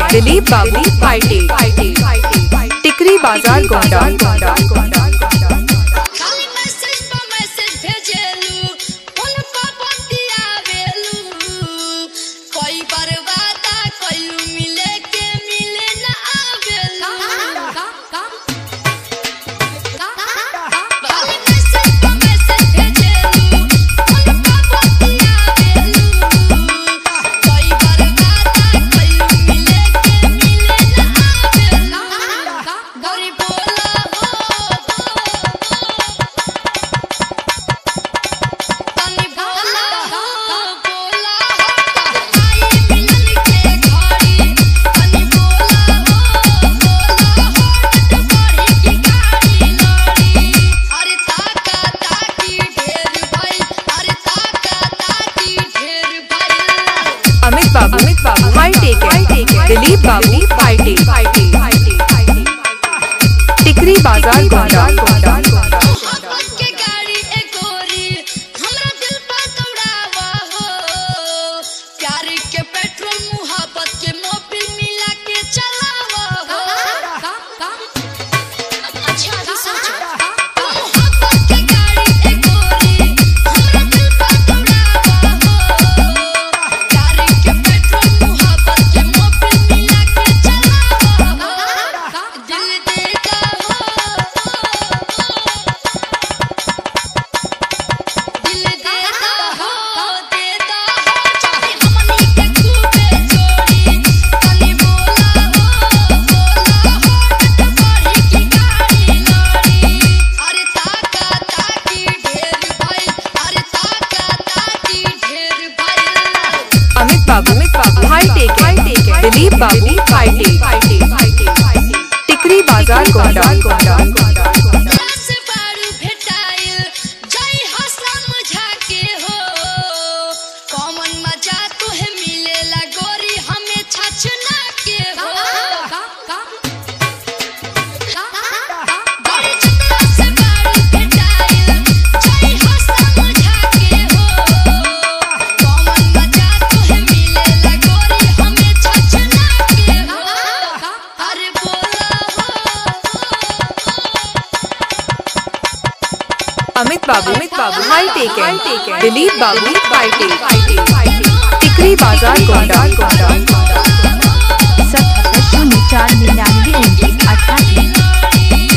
दिलीप बाबू पार्टी टिकरी बाजार गोंडा। अमित बाबू हाई टेक दिलीप बाबू पार्टी टिकरी बाजार गोंडा। अमित बाबू हाई टेक दिलीप बाबू पार्टी टिकरी बाजार गोंडा। अमित बाबू हाई टेक दिलीप बाबू पार्टी टिकरी बाजार गोंडा। 77 04 99 29 28